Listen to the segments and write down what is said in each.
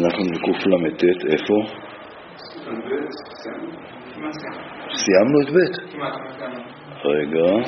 אנחנו בקוף למתת, איפה? סיימנו את ב'? רגע.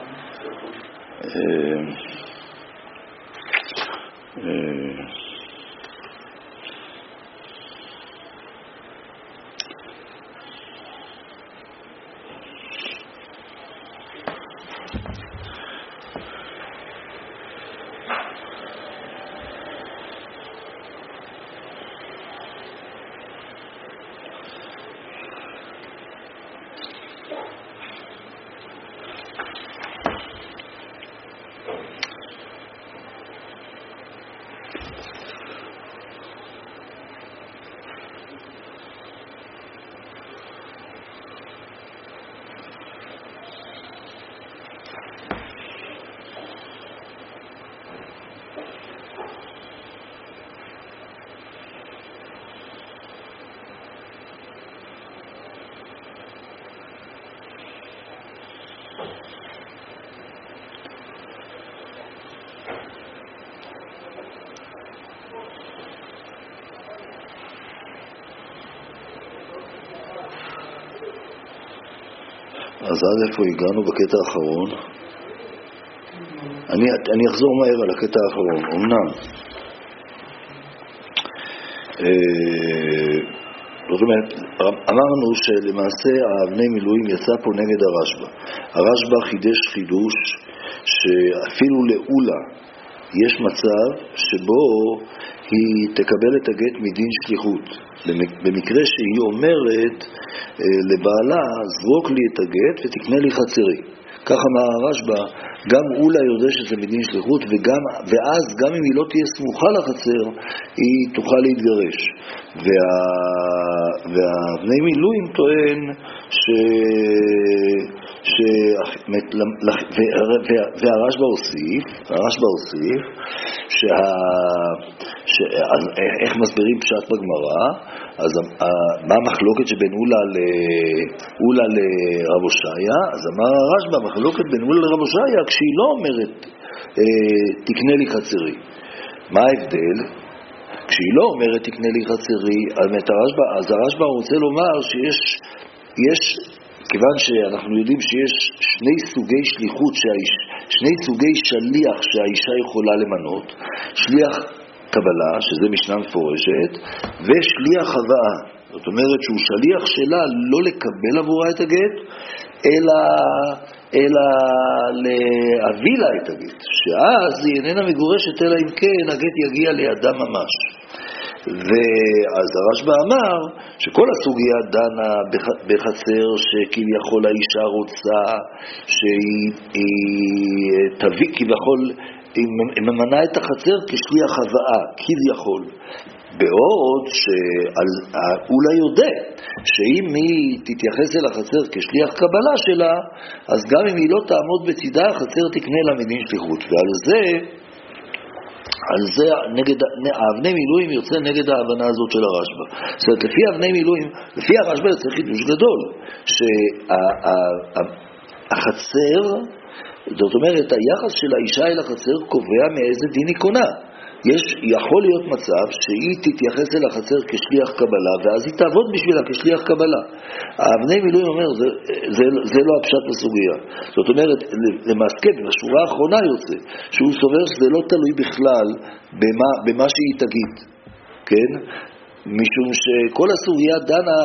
אז עד איפה הגענו בקטע האחרון? אני אחזור מהר על הקטע האחרון. אמנם זאת אומרת, אמרנו שלמעשה האבני מילואים יצא פה נגד הרשב"א. הרשב"א חידש חידוש שאפילו לאולה יש מצב שבו היא תקבל את הגט מדין שליחות. במקרה שהיא אומרת לבעלה, זרוק לי את הגט ותקנה לי חצרי. כך אמר הרשב"א, גם אולה יודע שזה מדין שליחות, ואז גם אם היא לא תהיה סמוכה לחצר, היא תוכל להתגרש. והבני מילואים טוען והרשב"א הוסיף, איך מסבירים פשט בגמרא? אז מה המחלוקת שבין אולה לרב הושעיה? אז אמר הרשב"א, המחלוקת בין אולה לרב הושעיה כשהיא לא אומרת תקנה לי חצרי. מה ההבדל? כשהיא לא אומרת תקנה לי חצרי, אז הרשב"א רוצה לומר שיש כיוון שאנחנו יודעים שיש שני סוגי שליחות, שני סוגי שליח שהאישה יכולה למנות, שליח קבלה, שזה משנה מפורשת, ושליח הבאה. זאת אומרת שהוא שליח שלה לא לקבל עבורה את הגט, אלא להביא לה את הגט, שאז היא איננה מגורשת, אלא אם כן הגט יגיע לידה ממש. ואז הרשב"א אמר שכל הסוגיה דנה בחצר שכביכול האישה רוצה שהיא תביא, כביכול היא ממנה את החצר כשליח הבאה, כביכול. בעוד שאולי יודע שאם היא תתייחס אל החצר כשליח קבלה שלה, אז גם אם היא לא תעמוד בצידה, החצר תקנה לה מדין שליחות. ועל זה נגד האבני מילואים יוצא נגד ההבנה הזאת של הרשב"א. זאת אומרת, לפי האבני מילואים, לפי הרשב"א יוצא חידוש גדול, שהחצר, זאת אומרת, היחס של האישה אל החצר קובע מאיזה דין היא קונה. יכול להיות מצב שהיא תתייחס אל החצר כשליח קבלה, ואז היא תעבוד בשבילה כשליח קבלה. האבני מילואים אומר, זה לא הפשט בסוגיה. זאת אומרת, למעשה, בשורה האחרונה יוצא, שהוא סובר שזה לא תלוי בכלל במה שהיא תגיד. כן? משום שכל הסוגיה דנה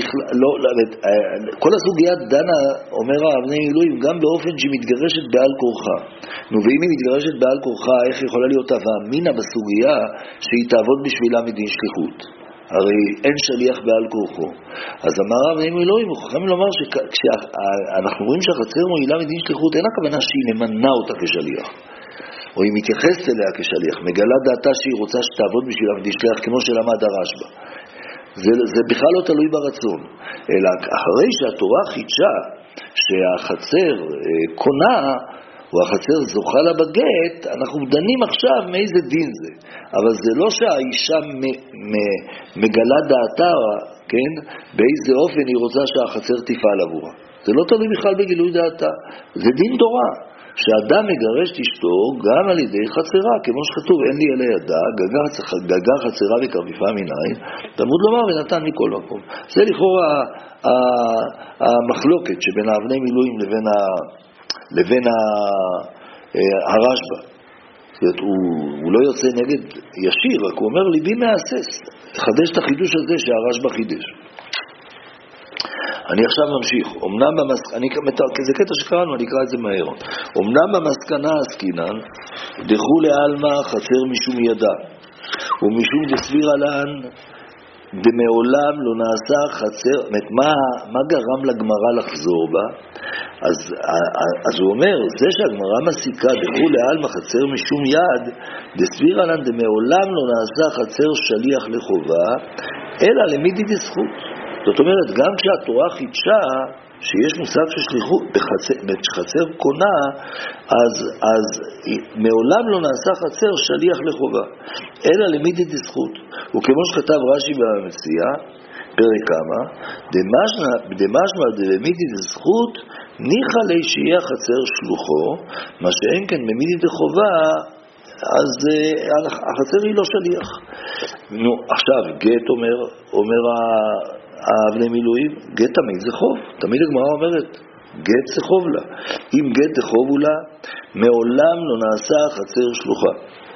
כל הסוגיה דנה, אומר האבני מילואים, גם באופן שהיא מתגרשת בעל כורחה. ואם היא מתגרשת בעל כורחה, איך יכולה להיות הווה בסוגיה שהיא תעבוד בשבילה מדין שליחות? הרי אין שליח בעל כורחו. אז אמר האבני מילואים, מוכרחים לומר שכשאנחנו רואים שהחצר מועילה מדין שליחות, אין הכוונה שהיא ממנה אותה כשליח, או היא מתייחסת אליה כשליח, מגלה דעתה שהיא רוצה שתעבוד בשבילה מדין שליח, כמו שלמד הרשב"א. זה בכלל לא תלוי ברצון, אלא אחרי שהתורה חידשה שהחצר קונה, או החצר זוכה לה בגט, אנחנו דנים עכשיו מאיזה דין זה. אבל זה לא שהאישה מגלה דעתה, כן? באיזה אופן היא רוצה שהחצר תפעל עבורה. זה לא תלוי בכלל בגילוי דעתה. זה דין תורה. שאדם מגרש את אשתו גם על ידי חצרה, כמו שכתוב, אין לי אלא ידה, גגה חצרה וקרביפה מנין, תלמוד לומר ונתן מכל מקום. זה לכאורה המחלוקת שבין האבני מילואים לבין הרשב"א. זאת אומרת, הוא לא יוצא נגד ישיר, רק הוא אומר ליבי מהסס, לחדש את החידוש הזה שהרשב"א חידש. אני עכשיו ממשיך, זה קטע שקראנו, אני אקרא את זה מהר. אמנם במסקנה עסקינן, דחו לעלמא חצר משום ידע, ומשום דסבירה לן, דמעולם לא נעשה חצר, מה גרם לגמרא לחזור בה? אז הוא אומר, זה שהגמרא מסיקה, דחו לעלמא חצר משום יד, דסבירה לן, דמעולם לא נעשה חצר שליח לחובה, אלא למידי דזכות. זאת אומרת, גם כשהתורה חידשה שיש מושג של שליחות בחצר קונה, אז מעולם לא נעשה חצר שליח לחובה, אלא למידי דזכות. וכמו שכתב רש"י במציאה, פרק כמה, דמשמע דלמידי דזכות, ניחא לי שיהיה חצר שלוחו, מה שאין כן במידי דחובה, אז החצר היא לא שליח. נו, עכשיו, גט אומר האבני מילואים, גט תמיד זה חוב. תמיד הגמרא אומרת, גט זה חוב לה. אם גט זה חוב לה, מעולם לא נעשה חצר שלוחה.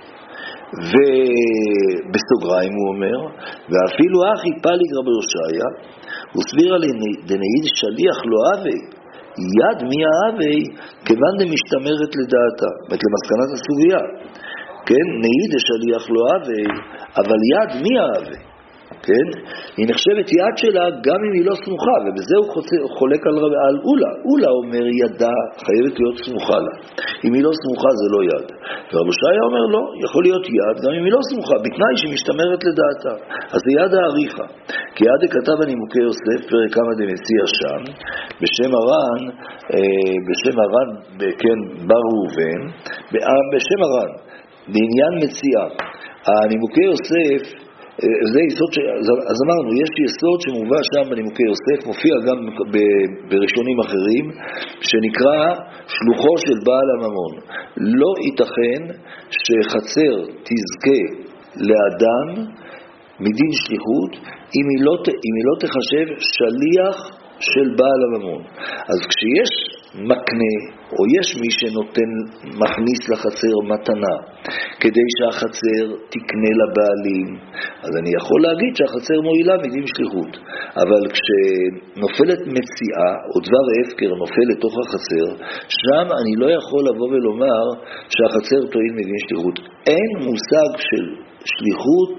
ובסוגריים הוא אומר, ואפילו אחי פליג רבי יושעיה, הוא סביר על דנאיד שליח לא אבי, יד מי האבי, כיוון דמשתמרת לדעתה, למסקנת הסוגיה. כן, נאיד שליח לא אבי, אבל יד מי האבי? כן? היא נחשבת יד שלה גם אם היא לא סמוכה, ובזה הוא חולק על אולה. אולה אומר ידה חייבת להיות סמוכה לה. אם היא לא סמוכה זה לא יד. ורבי יושעיה אומר לא, יכול להיות יד גם אם היא לא סמוכה, בתנאי שהיא משתמרת לדעתה. אז זה יד העריכה. כי יד כתב בנימוקי יוסף, פרק כמה דמציע שם, בשם הר"ן, כן, בר ראובן, בשם הר"ן, בעניין מציאה. הנימוקי יוסף, זה יסוד אז אמרנו, יש יסוד שמובא שם בנימוקי יוסף, מופיע גם בראשונים אחרים, שנקרא שלוחו של בעל הממון. לא ייתכן שחצר תזכה לאדם מדין שליחות, אם היא לא תחשב שליח של בעל הממון. אז כשיש מקנה, או יש מי שנותן, מכניס לחצר מתנה, כדי שהחצר תקנה לבעלים, אז אני יכול להגיד שהחצר מועילה מדין שליחות. אבל כשנופלת מציאה, או דבר הפקר נופל לתוך החצר, שם אני לא יכול לבוא ולומר שהחצר תועיל מדין שליחות. אין מושג של שליחות,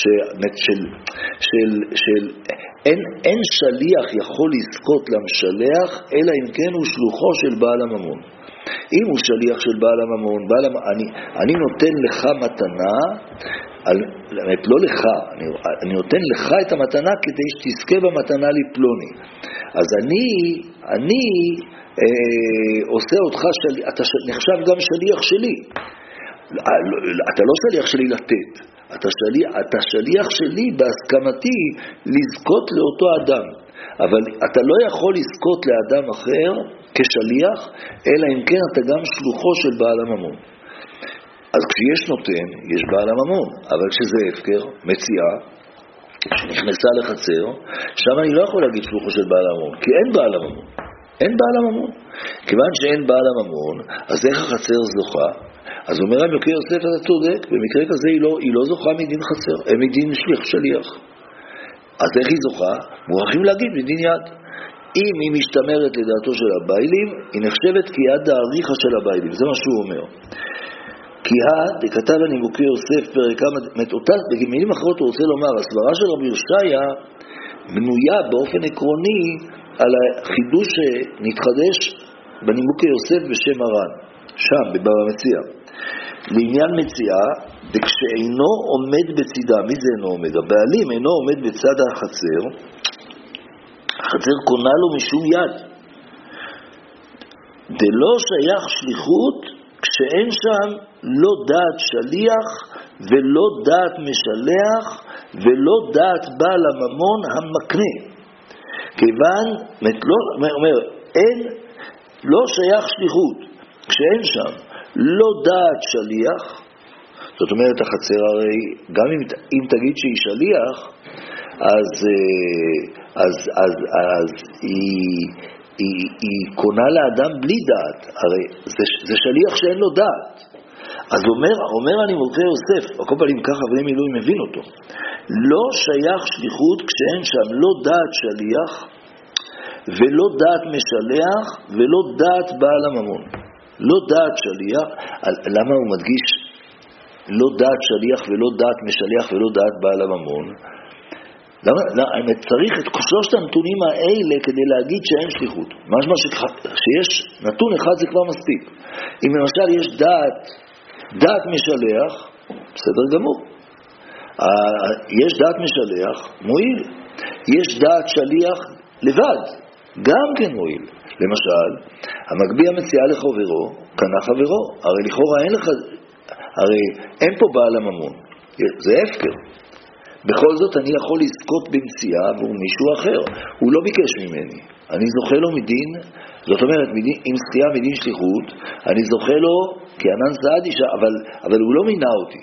אין שליח יכול לזכות למשלח, אלא אם כן הוא שלוחו של בעל הממון. אם הוא שליח של בעל הממון, אני נותן לך מתנה, לא לך, אני נותן לך את המתנה כדי שתזכה במתנה לפלוני. אז אני עושה אותך, אתה נחשב גם שליח שלי. אתה לא שליח שלי לתת. אתה שליח שלי בהסכמתי לזכות לאותו אדם, אבל אתה לא יכול לזכות לאדם אחר כשליח, אלא אם כן אתה גם שלוחו של בעל הממון. אז כשיש נותן, יש בעל הממון, אבל כשזה הפקר, מציאה, שנכנסה לחצר, שם אני לא יכול להגיד שלוחו של בעל הממון, כי אין בעל הממון. אין בעל הממון. כיוון שאין בעל הממון, אז איך החצר זוכה? אז אומר המקרה יוסף, אתה צודק, במקרה כזה היא לא זוכה מדין חצר, מדין שליח. אז איך היא זוכה? מוכרחים להגיד מדין יד. אם היא משתמרת לדעתו של הביילים, היא נחשבת כיד העריכה של הביילים, זה מה שהוא אומר. כי כתב הנימוקי יוסף פרק כמה, במילים אחרות הוא רוצה לומר, הסברה של רבי יושעיה בנויה באופן עקרוני על החידוש שנתחדש בנימוקי יוסף בשם הר"ן, שם בבבא מציעא. לעניין מציאה, וכשאינו עומד בצידה, מי זה אינו עומד? הבעלים אינו עומד בצד החצר, החצר קונה לו משום יד. דלא שייך שליחות כשאין שם לא דעת שליח ולא דעת משלח ולא דעת בעל הממון המקנה. כיוון, אומר, אין, לא שייך שליחות כשאין שם לא דעת שליח, זאת אומרת החצר הרי, גם אם תגיד שהיא שליח, אז היא קונה לאדם בלי דעת, הרי זה שליח שאין לו דעת. אז אומר אני מוכר יוסף, הכל פעמים ככה בני מילואים מבין אותו, לא שייך שליחות כשאין שם לא דעת שליח, ולא דעת משלח, ולא דעת בעל הממון. לא דעת שליח, למה הוא מדגיש לא דעת שליח ולא דעת משלח ולא דעת בעל הממון? למה צריך את שלושת הנתונים האלה כדי להגיד שאין שליחות? משמע שיש נתון אחד זה כבר מספיק. אם למשל יש דעת משלח, בסדר גמור. יש דעת משלח, מועיל. יש דעת שליח לבד, גם כן מועיל. למשל, המגביה מציעה לחברו, קנה חברו. הרי לכאורה הרי אין פה בעל הממון. זה הפקר. בכל זאת אני יכול לזכות במציאה עבור מישהו אחר. הוא לא ביקש ממני. אני זוכה לו מדין, זאת אומרת, עם זכייה מדין שליחות, אני זוכה לו כענן סעדי, אבל הוא לא מינה אותי.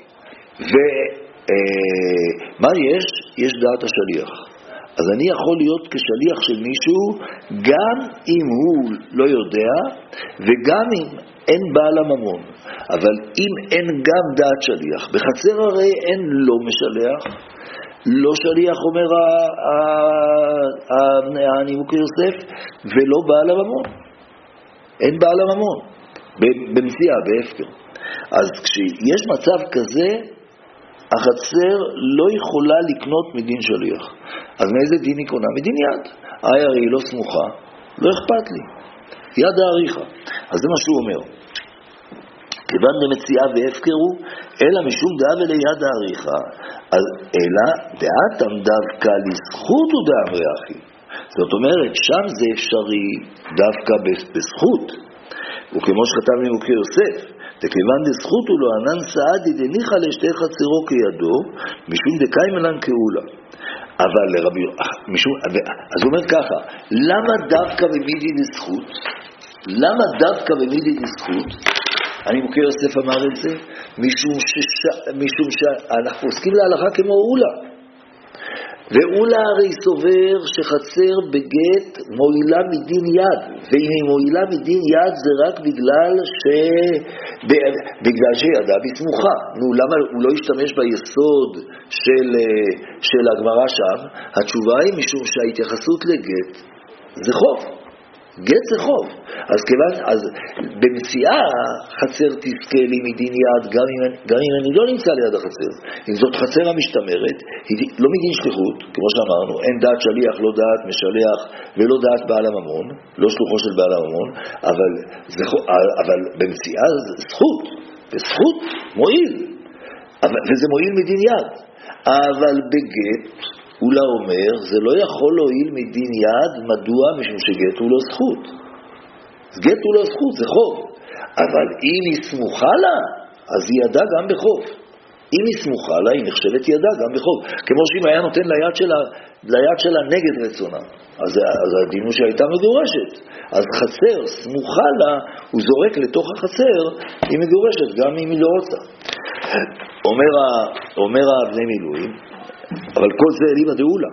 ומה יש? יש דעת השליח. אז אני יכול להיות כשליח של מישהו, גם אם הוא לא יודע, וגם אם אין בעל הממון. אבל אם אין גם דעת שליח, בחצר הרי אין לא משלח, לא שליח אומר הנימוק יוסף, ולא בעל הממון. אין בעל הממון, במציאה, בהפקר. אז כשיש מצב כזה, החצר לא יכולה לקנות מדין שליח. אז מאיזה דין היא קונה? מדין יד. הרי היא לא סמוכה, לא אכפת לי. יד העריכה. אז זה מה שהוא אומר. כיוון דמציאה והפקרו, אלא משום דעה וליד העריכה, אלא דעתם דווקא לזכות ודאמרי אחי. זאת אומרת, שם זה אפשרי דווקא בזכות. וכמו שכתב נימוקי יוסף, וכיוון דזכות הוא לו ענן סעדי דניחה לשתי חצרו כידו, משום דקיימלן כאולה. אבל אז הוא אומר ככה, למה דווקא במידי דזכות? למה דווקא במידי דזכות? אני מוכר יוסף אמר את זה, משום שאנחנו עוסקים להלכה כמו אולה. ואולה הרי סובר שחצר בגט מועילה מדין יד, ואם היא מועילה מדין יד זה רק בגלל שידה בסמוכה. נו, למה הוא לא ישתמש ביסוד של הגמרא שם? התשובה היא משום שההתייחסות לגט זה חוב. גט זה חוב. אז במציאה חצר תזכה לי מדין יד, גם אם אני לא נמצא ליד החצר. אם זאת חצר המשתמרת, היא לא מדין שליחות, כמו שאמרנו, אין דעת שליח, לא דעת משלח, ולא דעת בעל הממון, לא שלוחו של בעל הממון, אבל במציאה זה זכות, וזכות מועיל, וזה מועיל מדין יד. אבל בגט, הוא לא אומר, זה לא יכול להועיל מדין יד, מדוע? משום שגט הוא לא זכות. גט הוא לא זכות, זה חוב. אבל אם היא סמוכה לה, אז היא ידה גם בחוב. אם היא סמוכה לה, היא נחשבת ידה גם בחוב. כמו שאם היה נותן ליד שלה נגד רצונה. אז הדין הוא שהייתה מגורשת. אז חצר סמוכה לה, הוא זורק לתוך החצר, היא מגורשת, גם אם היא לא רוצה. אומר הבני מילואים, אבל כל זה אליבא דאולה.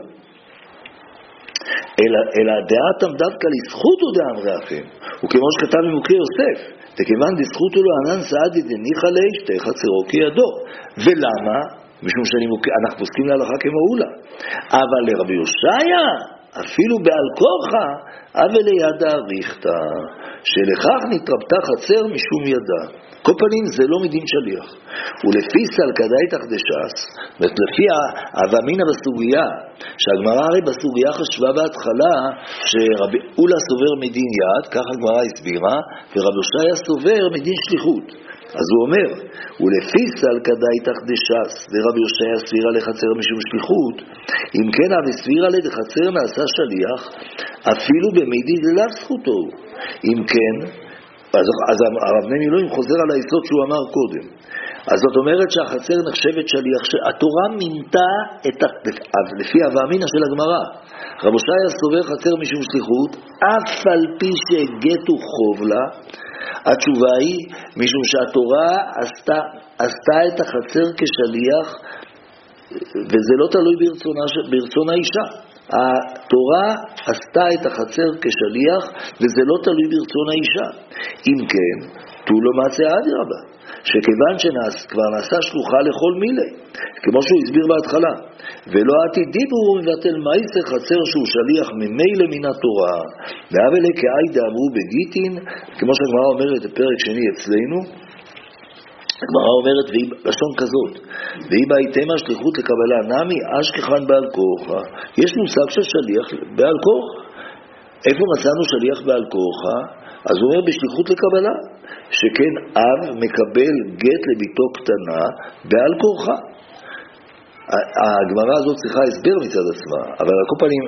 אלא דעתם דווקא לזכות או דאמרי אחים. וכמו שכתב ממוקרי יוסף, וכיוון דזכות הוא לו ענן סעדי דניחה שתי חצרו כידו. ולמה? משום שאנחנו פוסקים להלכה כמו אולה. אבל לרבי יושעיה, אפילו בעל כורחה, אבל ליד העריכתה, שלכך נתרבתה חצר משום ידה. כל פנים זה לא מדין שליח. ולפי סלקדאי תחדשס, לפי האמינא בסוגיה, שהגמרא הרי בסוגיה חשבה בהתחלה שרבי אולה סובר מדין יד, כך הגמרא הסבירה, ורבי יושעיה סובר מדין שליחות. אז הוא אומר, ולפי סלקדאי תחדשס, ורבי יושעיה סבירה לחצר משום שליחות, אם כן הסבירה לחצר נעשה שליח, אפילו במידי דלאו זכותו. אם כן, אז הרב בני מילואים חוזר על היסוד שהוא אמר קודם. אז זאת אומרת שהחצר נחשבת שליח, שהתורה מינתה לפי הוואמינא של הגמרא. רבי יושעיה סובר חצר משום שליחות, אף על פי שגט הוא חוב לה, התשובה היא, משום שהתורה עשתה את החצר כשליח, וזה לא תלוי ברצון האישה. התורה עשתה את החצר כשליח, וזה לא תלוי ברצון האישה. אם כן, תו לא מעשה אדרבה, שכיוון שכבר נעשה שלוחה לכל מילה, כמו שהוא הסביר בהתחלה, ולא עתידי ברור מבטל מייסה חצר שהוא שליח ממילא מן התורה, והאבלה כאיידה אמרו בגיטין, כמו שהגמרא אומרת בפרק שני אצלנו, הגמרא אומרת לשון כזאת, והיא בהיתמה שליחות לקבלה נמי אשכחן בעל כורחה. יש מושג של שליח בעל כורחה. איפה מצאנו שליח בעל כורחה? אז הוא אומר בשליחות לקבלה, שכן אב מקבל גט לביתו קטנה בעל כורחה. הגמרא הזאת צריכה הסבר מצד עצמה, אבל על כל פנים,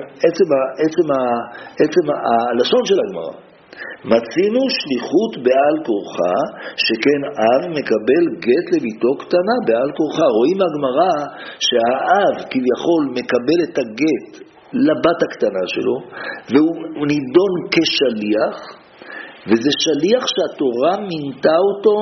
עצם הלשון של הגמרא, מצינו שליחות בעל כורחה, שכן אב מקבל גט לביתו קטנה בעל כורחה. רואים הגמרא שהאב כביכול מקבל את הגט לבת הקטנה שלו, והוא נידון כשליח, וזה שליח שהתורה מינתה אותו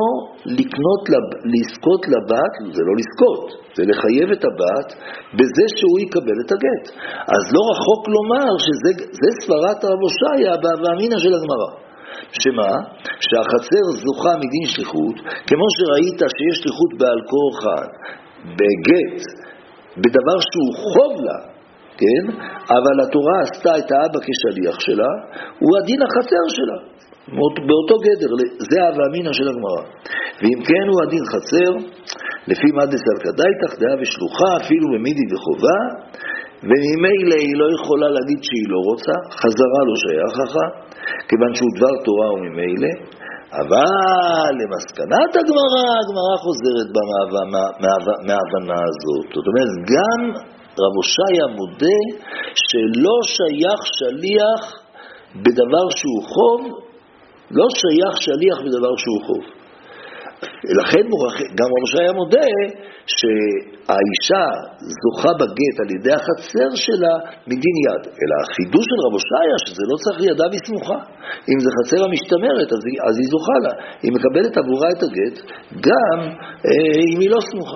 לזכות לבת, זה לא לזכות, זה לחייב את הבת בזה שהוא יקבל את הגט. אז לא רחוק לומר שזה סברת הרב הושעיה והאמינא של הגמרא. שמה? שהחצר זוכה מדין שליחות, כמו שראית שיש שליחות בעל כורחה בגט, בדבר שהוא חוב לה, כן? אבל התורה עשתה את האבא כשליח שלה, הוא הדין החצר שלה. באותו גדר, זה האמינא של הגמרא. ואם כן הוא הדין חצר, לפי מדס על כדאיתך, דעה ושלוחה, אפילו במידי וחובה, וממילא היא לא יכולה להגיד שהיא לא רוצה, חזרה לא שייך אחר, כיוון שהוא דבר תורה וממילא, אבל למסקנת הגמרא חוזרת מההבנה הזאת. זאת אומרת, גם רב הושעיה מודה שלא שייך שליח בדבר שהוא חוב, לא שייך שליח בדבר שהוא חוב. לכן גם רב הושעיה מודה שהאישה זוכה בגט על ידי החצר שלה מדין יד. אלא החידוש של רב הושעיה שזה לא צריך ידה בסמוכה. אם זה חצר המשתמרת אז היא זוכה לה. היא מקבלת עבורה את הגט גם אם היא לא סמוכה.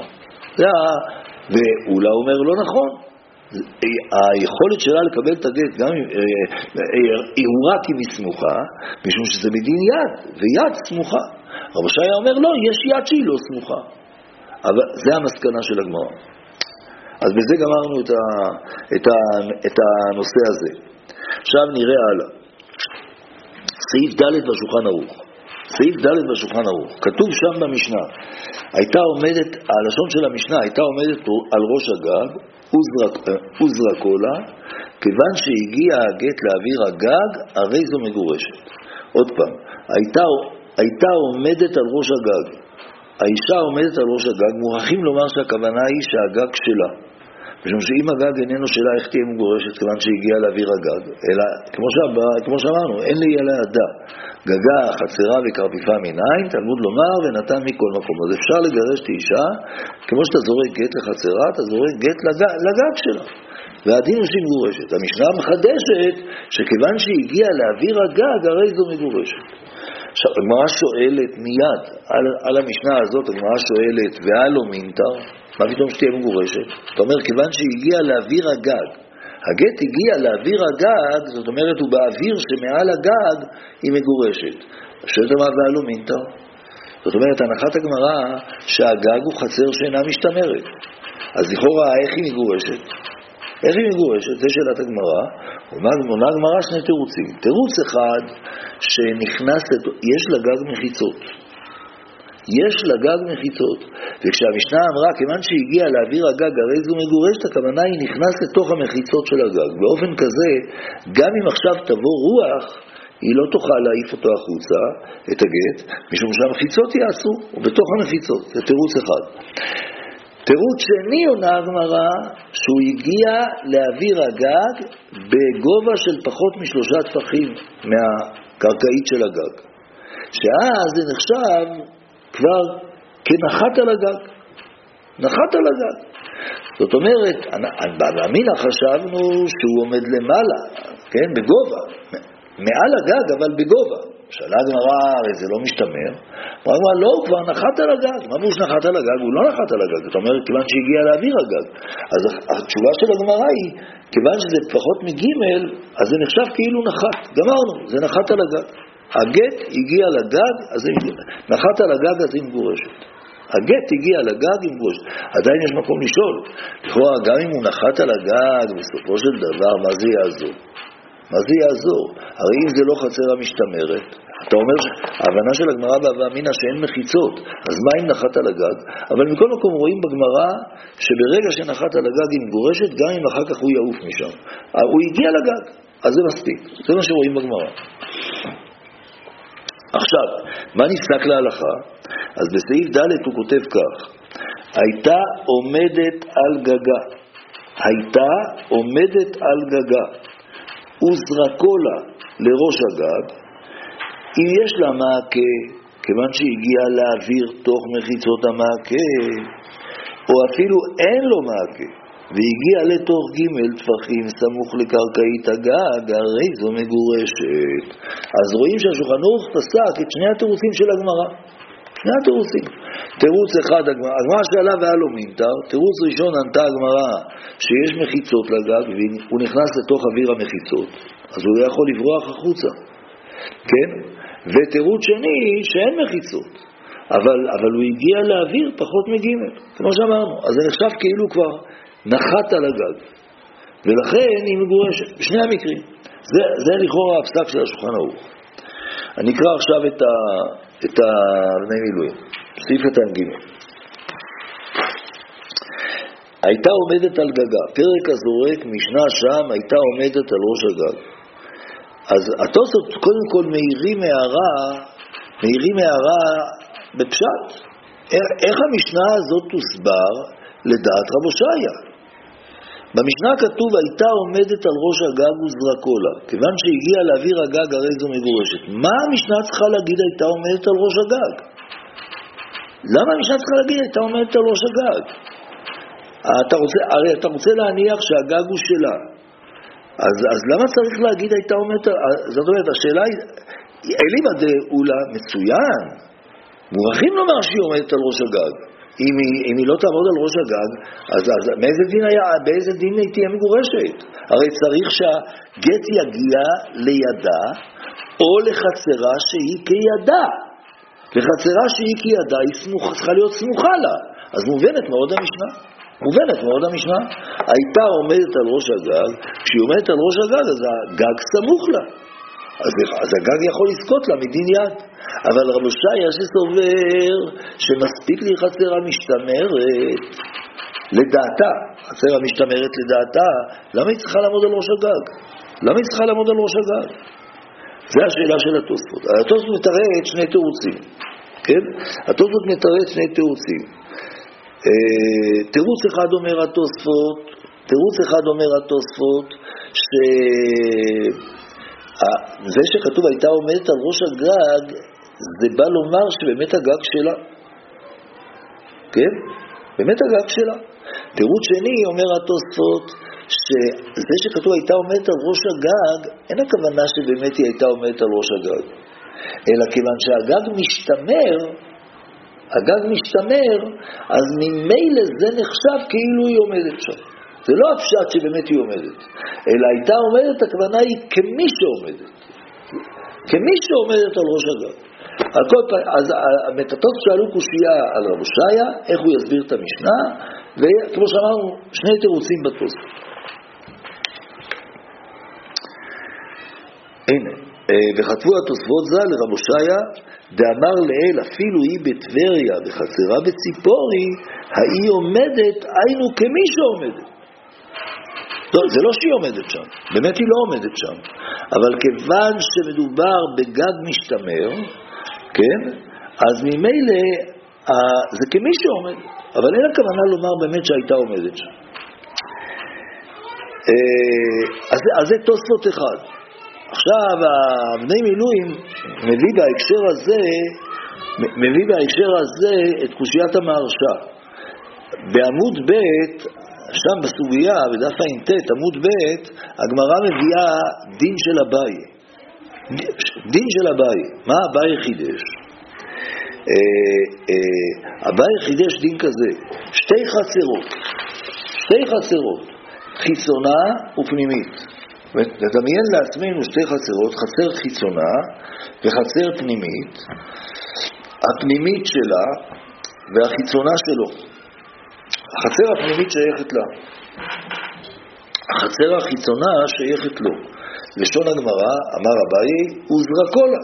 ואולי אומר לא נכון. היכולת שלה לקבל את הגט גם היא רק אם היא סמוכה, משום שזה מדין יד, ויד סמוכה. רב הושעיה אומר לא, יש יד שהיא לא סמוכה. אבל זה המסקנה של הגמרא. אז בזה גמרנו את הנושא הזה. עכשיו נראה הלאה. סעיף ד' בשולחן ערוך. סעיף ד' בשולחן ערוך. כתוב שם במשנה, הייתה עומדת, הלשון של המשנה הייתה עומדת על ראש הגג, וזרקו לה, כיוון שהגיע הגט לאוויר הגג, הרי זו מגורשת. עוד פעם, הייתה עומדת על ראש הגג. האישה עומדת על ראש הגג, מוכרחים לומר שהכוונה היא שהגג שלה. משום שאם הגג איננו שלה, איך תהיה מגורשת כיוון שהגיעה לאוויר הגג? אלא, כמו שאמרנו, אין לי עליה ידה. גגה, חצרה וקרפיפה מנין, תלמוד לומר ונתן מכל מקום. אז אפשר לגרש את האישה, כמו שאתה זורק גט לחצרה, אתה זורק גט לגג שלה. והדין הוא שהיא מגורשת. המשנה מחדשת שכיוון שהגיעה לאוויר הגג, הרי זו מגורשת. עכשיו, הגמרא שואלת מיד, על המשנה הזאת, הגמרא שואלת, והלא מינתר, מה פתאום שתהיה מגורשת? זאת אומרת, כיוון שהגיע לאוויר הגג, הגט הגיע לאוויר הגג, זאת אומרת, הוא באוויר שמעל הגג היא מגורשת. שואלת מה והלא מינתר? זאת אומרת, הנחת הגמרא שהגג הוא חצר שאינה משתמרת. אז לכאורה, איך היא מגורשת? איך היא מגורשת? זה שאלת הגמרא. עונה הגמרא שני תירוצים. תירוץ אחד, שנכנס, יש לגג מחיצות. יש לגג מחיצות. וכשהמשנה אמרה, כיוון שהגיע לאוויר הגג, הרי זו מגורשת, הכוונה היא נכנס לתוך המחיצות של הגג. באופן כזה, גם אם עכשיו תבוא רוח, היא לא תוכל להעיף אותו החוצה, את הגט, משום שהמחיצות יעשו, ובתוך המחיצות. זה תירוץ אחד. תירוץ שני עונה הגמרא, שהוא הגיע לאוויר הגג בגובה של פחות מ3 טפחים מהקרקעית של הגג. שאז זה נחשב כבר כנחת על הגג. נחת על הגג. זאת אומרת, באמינא חשבנו שהוא עומד למעלה, כן? בגובה. מעל הגג, אבל בגובה. שאלה הגמרא, הרי זה לא משתמר. אמרה, לא, הוא כבר נחת על הגג. מה הוא שנחת על הגג? הוא לא נחת על הגג. זאת אומרת, כיוון שהגיע לאוויר הגג. אז התשובה של הגמרא היא, כיוון שזה פחות מגימל, אז זה נחשב כאילו נחת. גמרנו, זה נחת על הגג. הגט הגיע לגג, אז זה נחת על הגג, אז היא מגורשת. הגט הגיע לגג עם גורשת. עדיין יש מקום לשאול. לכאורה, גם אם הוא נחת על הגג, בסופו של דבר, מה זה יעזור? מה זה יעזור? הרי אם זה לא חצר המשתמרת, אתה אומר שההבנה של הגמרא בהווה אמינא שאין מחיצות, אז מה אם נחת על הגג? אבל מכל מקום רואים בגמרא שברגע שנחת על הגג היא מגורשת, גם אם אחר כך הוא יעוף משם. הוא הגיע לגג, אז זה מספיק. זה מה שרואים בגמרא. עכשיו, מה נפסק להלכה? אז בסעיף ד' הוא כותב כך, הייתה עומדת על גגה, הייתה עומדת על גגה, וזרקו לה לראש הגג, אם יש לה מעקה, כיוון שהגיעה לאוויר תוך מחיצות המעקה, או אפילו אין לו מעקה, והגיע לתוך ג' טפחים סמוך לקרקעית הגג, הרי זו מגורשת. אז רואים שהשולחן ערוך פסק את שני התירוצים של הגמרא. שני התירוצים. תירוץ אחד, הגמרא שאלה והיה לו מינטר, תירוץ ראשון ענתה הגמרא שיש מחיצות לגג, והוא נכנס לתוך אוויר המחיצות, אז הוא יכול לברוח החוצה. כן? ותירוץ שני שאין מחיצות, אבל הוא הגיע לאוויר פחות מגימל, כמו שאמרנו. אז זה נחשב כאילו כבר נחת על הגג, ולכן היא מגורשת. בשני המקרים. זה לכאורה הפסק של השולחן ערוך. אני אקרא עכשיו את בני מילואים, סעיף קטן ג'. הייתה עומדת על גגה, פרק הזורק, משנה שם, הייתה עומדת על ראש הגג. אז התוספות קודם כל מאירים הערה בפשט. איך המשנה הזאת תוסבר לדעת רב הושעיה? במשנה כתוב הייתה עומדת על ראש הגג וזרקו לה, כיוון שהגיעה לאוויר הגג הרי זו מגורשת. מה המשנה צריכה להגיד הייתה עומדת על ראש הגג? למה המשנה צריכה להגיד הייתה עומדת על ראש הגג? הרי אתה רוצה להניח שהגג הוא שלה, אז למה צריך להגיד הייתה עומדת? זאת אומרת, השאלה היא, אליבא דאולה מצוין, מוכרחים לומר שהיא עומדת על ראש הגג. אם היא לא תעמוד על ראש הגג, אז באיזה דין היא תהיה מגורשת? הרי צריך שהגט יגיע לידה או לחצרה שהיא כידה. לחצרה שהיא כידה היא צריכה להיות סמוכה לה. אז מובנת מאוד המשנה. הייתה עומדת על ראש הגג, כשהיא עומדת על ראש הגג אז הגג סמוך לה. אז הגג יכול לזכות לה מדין יד. אבל רב הושעיה שסובר שמספיק לי חצר המשתמרת לדעתה, חצר המשתמרת לדעתה, למה היא צריכה לעמוד על ראש הגג? זה השאלה של התוספות. התוספות מתראה את שני תירוצים, כן? התוספות מתראה את שני תירוצים. תירוץ אחד אומר התוספות זה שכתוב הייתה עומדת על ראש הגג, זה בא לומר שבאמת הגג שלה. כן? באמת הגג שלה. תירוץ שני אומר התוספות, שזה שכתוב הייתה עומדת על ראש הגג, אין הכוונה שבאמת היא הייתה עומדת על ראש הגג. אלא כיוון שהגג משתמר, אז ממילא זה נחשב כאילו היא עומדת שם. זה לא הפשט שבאמת היא עומדת, אלא הייתה עומדת, הכוונה היא כמי שעומדת על ראש הגג. אז המתתות שאלו קושייה על רב הושעיה, איך הוא יסביר את המשנה, וכמו שאמרנו, שני תירוצים בתוספות. הנה, וכתבו התוספות ז"ל לרב הושעיה, דאמר לאל אפילו היא בטבריה וחצרה בציפורי, היא עומדת, היינו כמי שעומדת. זה לא שהיא עומדת שם, באמת היא לא עומדת שם, אבל כיוון שמדובר בגג משתמר, כן? אז ממילא זה כמי שעומד, אבל אין הכוונה לומר באמת שהייתה עומדת שם. אז זה תוספות אחד. עכשיו בני מילואים מביא בהקשר הזה את קושיית המהרש"א. בעמוד ב' שם בסוגיה, בדף ע"ט, עמוד ב', הגמרא מביאה דין של אביי. דין של אביי, מה אביי חידש? אביי חידש דין כזה, שתי חצרות, חיצונה ופנימית. נדמיין לעצמנו שתי חצרות, חצר חיצונה וחצר פנימית, הפנימית שלה והחיצונה שלו. החצר הפנימית שייכת לה, החצר החיצונה שייכת לו. לשון הגמרא, אמר אביי, הוא זרקו לה.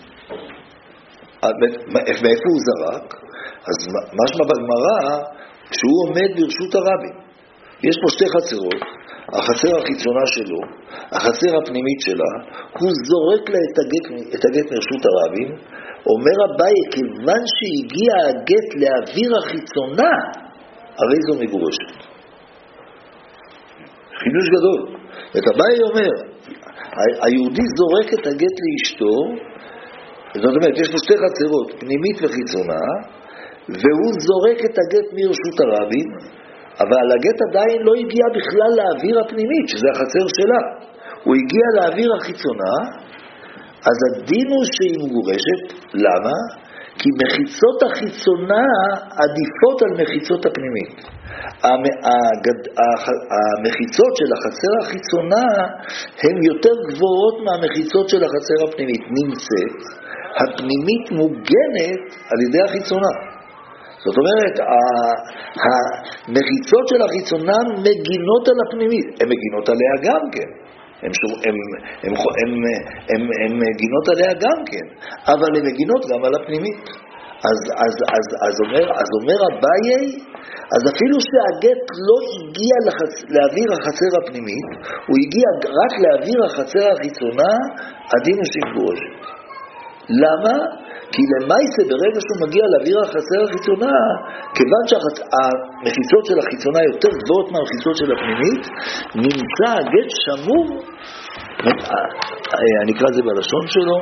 מאיפה הוא זרק? אז משמע בגמרא, כשהוא עומד ברשות הרבים. יש פה שתי חצרות, החצר החיצונה שלו, החצר הפנימית שלה, הוא זורק לה את הגט מרשות הרבים. אומר אביי, כיוון שהגיע הגט לאוויר החיצונה, הרי זו מגורשת. חידוש גדול. ואת אביי אומר, היהודי זורק את הגט לאשתו, זאת אומרת, יש לו שתי חצרות, פנימית וחיצונה, והוא זורק את הגט מרשות הרבים, אבל הגט עדיין לא הגיע בכלל לאוויר הפנימית, שזה החצר שלה. הוא הגיע לאוויר החיצונה, אז הדין הוא שהיא מגורשת. למה? כי מחיצות החיצונה עדיפות על מחיצות הפנימית. המחיצות של החצר החיצונה הן יותר גבוהות מהמחיצות של החצר הפנימית. נמצאת, הפנימית מוגנת על ידי החיצונה. זאת אומרת, המחיצות של החיצונה מגינות על הפנימית. הן מגינות עליה גם כן. הן מגינות עליה גם כן, אבל הן מגינות גם על הפנימית. אז אומר אביי, אז אפילו שהגט לא הגיע לאוויר החצר הפנימית, הוא הגיע רק לאוויר החצר החיצונה, הדין הוא שמגורשת. למה? כי למעשה ברגע שהוא מגיע לאוויר החצר החיצונה, כיוון שהמחיצות של החיצונה יותר גבוהות מהמחיצות של הפנימית, נמצא הגט שמור, אני אקרא את זה בלשון שלו,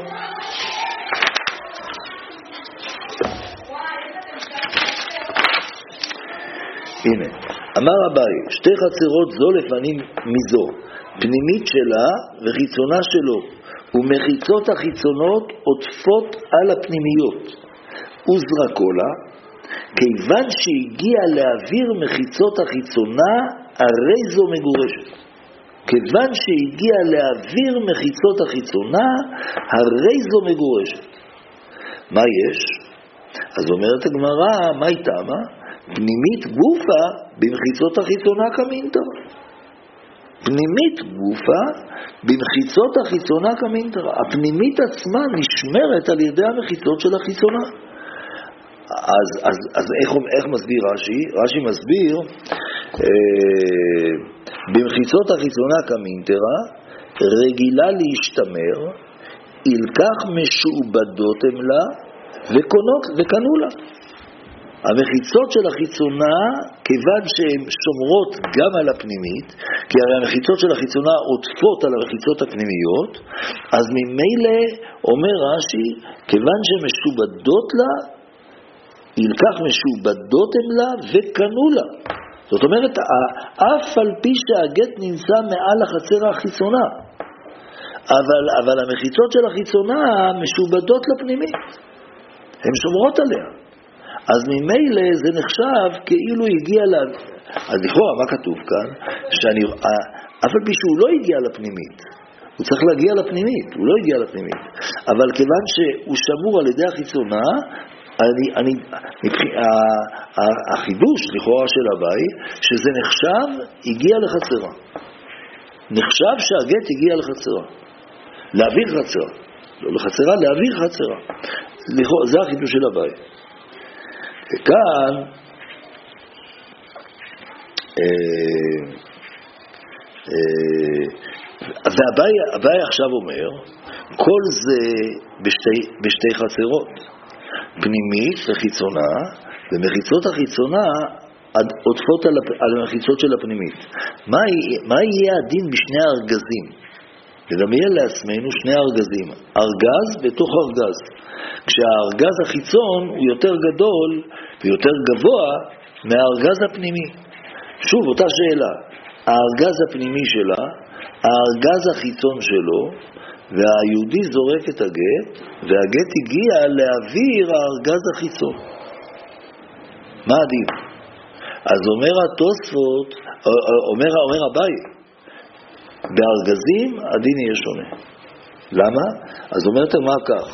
הנה, אמר אביי, שתי חצרות זו לפנים מזו, פנימית שלה וחיצונה שלו, ומחיצות החיצונות עוטפות על הפנימיות. וזרקו לה, כיוון שהגיע לאוויר מחיצות החיצונה, הרי זו מגורשת. כיוון שהגיע לאוויר מחיצות החיצונה, הרי זו מגורשת. מה יש? אז אומרת הגמרא, מה היא טעמה? פנימית גופה במחיצות החיצונה כמינתר. פנימית גופה במחיצות החיצונה כמינתר. הפנימית עצמה נשמרת על ידי המחיצות של החיצונה. אז איך מסביר רש"י? רש"י מסביר, במחיצות החיצונה כמינתרה, רגילה להשתמר, ילקח משועבדות הם לה, וקנו לה. המחיצות של החיצונה, כיוון שהן שומרות גם על הפנימית, כי הרי המחיצות של החיצונה עוטפות על המחיצות הפנימיות, אז ממילא אומר רש"י, כיוון שהן משובדות לה, ילקח משובדות הם לה וקנו לה. זאת אומרת, אף על פי שהגט נמצא מעל החצר החיצונה, אבל המחיצות של החיצונה משובדות לפנימית, הן שומרות עליה. אז ממילא זה נחשב כאילו הגיע לה... אז לכאורה, מה כתוב כאן? אף על פי שהוא לא הגיע לפנימית, הוא צריך להגיע לפנימית, הוא לא הגיע לפנימית. אבל כיוון שהוא שמור על ידי החיצונה, החידוש לכאורה של אביי, שזה נחשב הגיע לחצרה. נחשב שהגט הגיע לחצרה. להעביר חצרה. לא לחצרה, להעביר חצרה. זה החידוש של אביי. וכאן ואביי עכשיו אומר, כל זה בשתי חצרות, פנימית וחיצונה, ומחיצות החיצונה עוטפות על המחיצות של הפנימית. מה יהיה הדין בשני הארגזים? נדמיין לעצמנו שני ארגזים, ארגז בתוך ארגז. כשהארגז החיצון הוא יותר גדול ויותר גבוה מהארגז הפנימי. שוב, אותה שאלה, הארגז הפנימי שלה, הארגז החיצון שלו, והיהודי זורק את הגט, והגט הגיע לאוויר הארגז החיצון. מה הדין? אז אומר התוספות, אומר אביי, בארגזים הדין יהיה שונה. למה? אז אומרת מה כך,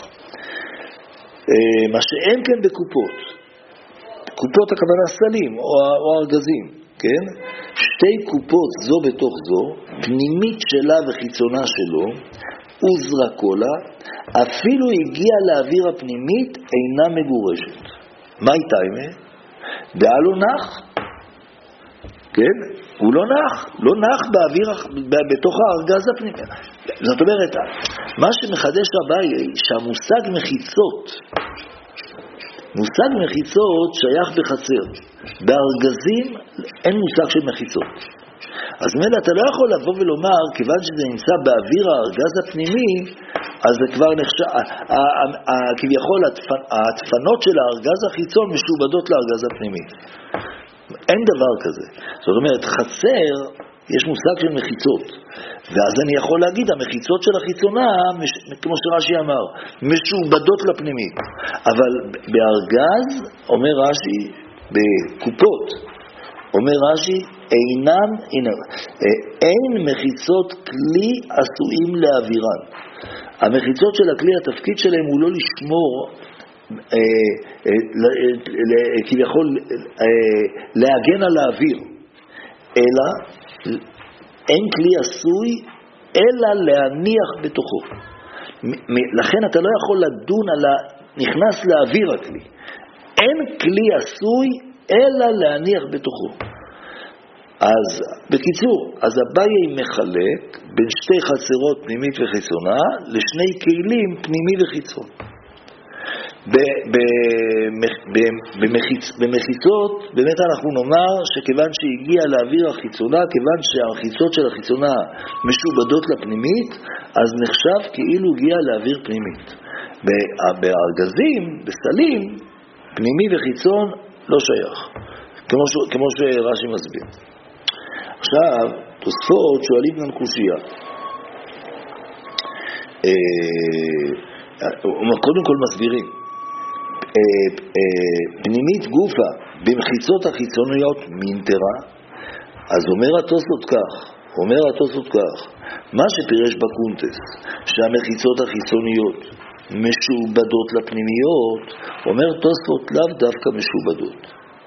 מה שאין כן בקופות, קופות הכוונה סלים או ארגזים, כן? שתי קופות זו בתוך זו, פנימית שלה וחיצונה שלו, עוזרה קולה, אפילו הגיע לאוויר הפנימית אינה מגורשת. מה איתה אימה? דעה לא נח, כן? הוא לא נח באוויר, בתוך הארגז הפנימי. זאת אומרת, מה שמחדש אביי, שהמושג מחיצות, מושג מחיצות שייך בחצר. בארגזים אין מושג של מחיצות. אז מילא אתה לא יכול לבוא ולומר, כיוון שזה נמצא באוויר הארגז הפנימי, אז זה כבר נחשב, כביכול הדפנות של הארגז החיצון משובדות לארגז הפנימי. אין דבר כזה. זאת אומרת, חצר, יש מושג של מחיצות. ואז אני יכול להגיד, המחיצות של החיצונה, כמו שרש"י אמר, משובדות לפנימית. אבל בארגז, אומר רש"י, בקופות, אומר רש"י, אין מחיצות כלי עשויים לאווירן. המחיצות של הכלי, התפקיד שלהם הוא לא לשמור, כביכול להגן על האוויר, אלא אין כלי עשוי אלא להניח בתוכו. לכן אתה לא יכול לדון על נכנס לאוויר הכלי. אין כלי עשוי אלא להניח בתוכו. אז בקיצור, אז אביי מחלק בין שתי חצרות פנימית וחיצונה לשני כלים פנימי וחיצון. במחיצות באמת אנחנו נאמר שכיוון שהגיע לאוויר החיצונה, כיוון שהמחיצות של החיצונה משובדות לפנימית, אז נחשב כאילו הגיע לאוויר פנימית. בארגזים, בסלים, פנימי וחיצון לא שייך, כמו שרש"י מסביר. עכשיו, תוספות שואלים גם קושיה. קודם כל מסבירים. פנימית גופה במחיצות החיצוניות מינטרה, אז אומר התוספות כך, מה שפירש בקונטס, שהמחיצות החיצוניות משובדות לפנימיות, אומר תוספות לאו דווקא משובדות.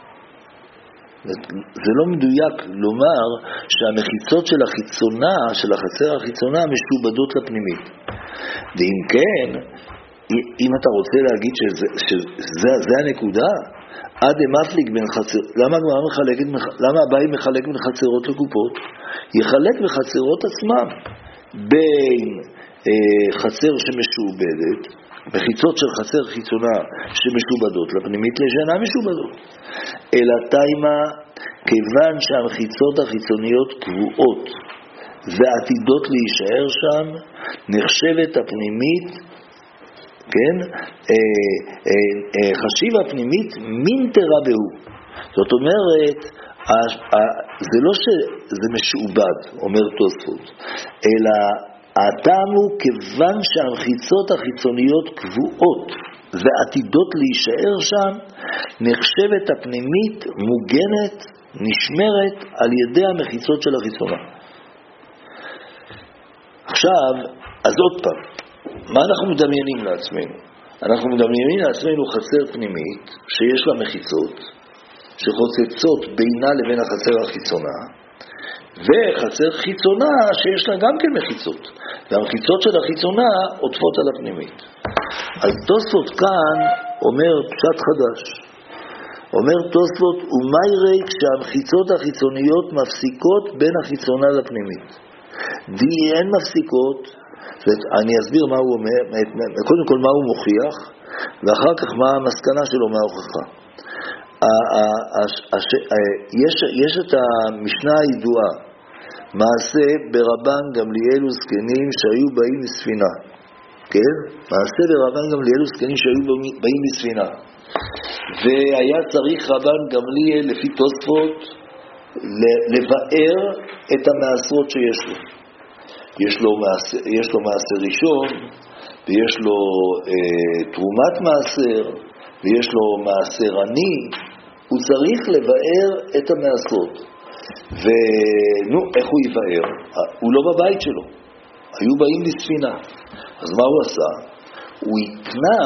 זה לא מדויק לומר שהמחיצות של החיצונה, של החצר החיצונה, משובדות לפנימית. ואם כן, אם אתה רוצה להגיד שזה הנקודה, עד המפליג בין חצר, למה אביי מחלק בין חצרות לקופות? יחלק בחצרות עצמם, בין חצר שמשובדת, מחיצות של חצר חיצונה שמשובדות לפנימית לשנה משובדות. אלא תימה, כיוון שהמחיצות החיצוניות קבועות ועתידות להישאר שם, נחשבת הפנימית, כן, חשיב הפנימית מינטרה בהו. זאת אומרת, זה לא שזה משובד, אומר תוספות, אלא הטעם הוא כיוון שהמחיצות החיצוניות קבועות ועתידות להישאר שם, נחשבת הפנימית מוגנת, נשמרת על ידי המחיצות של החיצונה. עכשיו, אז עוד פעם, מה אנחנו מדמיינים לעצמנו? אנחנו מדמיינים לעצמנו חצר פנימית שיש לה מחיצות, שחוצצות בינה לבין החצר החיצונה, וחצר חיצונה שיש לה גם כן מחיצות, והמחיצות של החיצונה עוטפות על הפנימית. אז תוספות כאן אומר פשט חדש. אומר תוספות, ומה יראה כשהמחיצות החיצוניות מפסיקות בין החיצונה לפנימית? אין מפסיקות, אני אסביר מה הוא אומר, קודם כל מה הוא מוכיח, ואחר כך מה המסקנה שלו מההוכחה. יש את המשנה הידועה, מעשה ברבן גמליאל וזקנים שהיו באים מספינה, כן? מעשה ברבן גמליאל וזקנים שהיו באים מספינה, והיה צריך רבן גמליאל לפי תוספות לבאר את המעשרות שיש לו, יש לו מעשר ראשון, ויש לו תרומת מעשר, ויש לו מעשר עני, הוא צריך לבאר את המעשרות. ונו, איך הוא יבאר? הוא לא בבית שלו, היו באים לספינה. אז מה הוא עשה? הוא התנה